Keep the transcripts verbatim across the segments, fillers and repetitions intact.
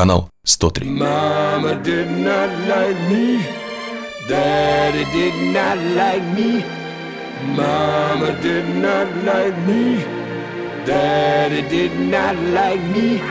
Канал сто три. Mama did not like me. Daddy did not like me. Mama did not like me. Daddy did not like me.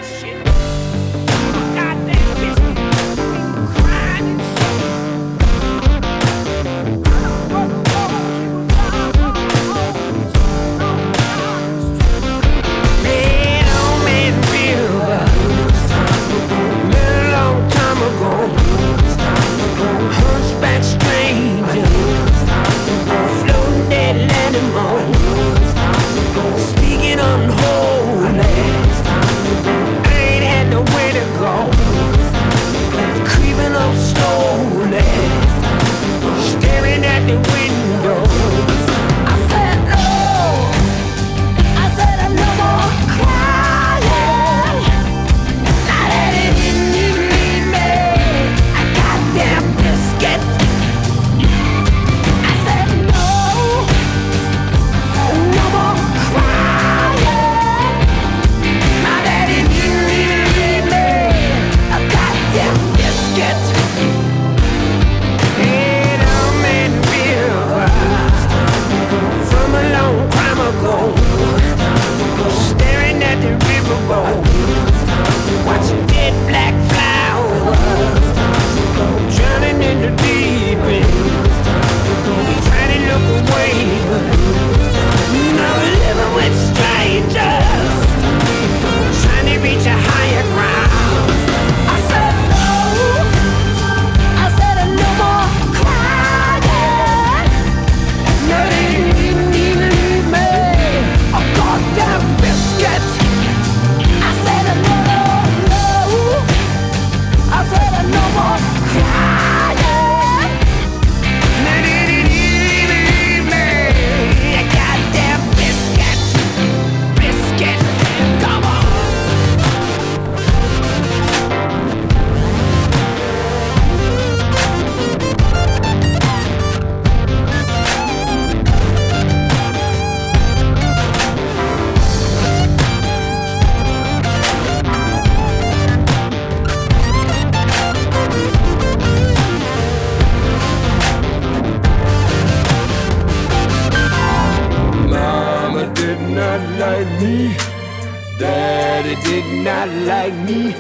Daddy did not like me.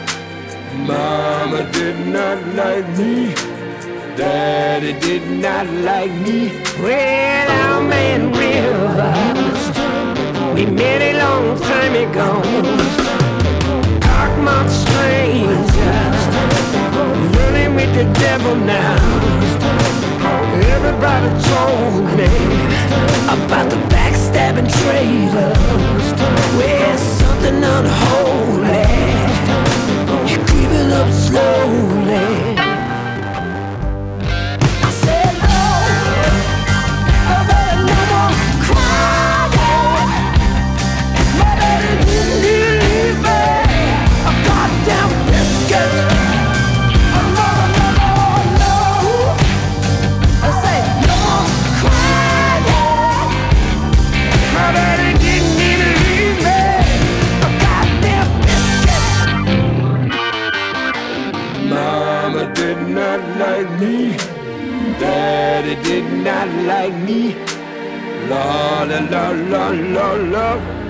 Mama did not like me. Daddy did not like me. Well, our man Rivers, we met a long time ago. Dark-mouthed strangers, running with the devil now. Everybody told me about the backstabbing traitors. Well, something unholy, you're creeping up slowly. I said no, I said no more crying. My daddy didn't leave me a goddamn biscuit. Did not like me. Daddy did not like me. La la la la la la.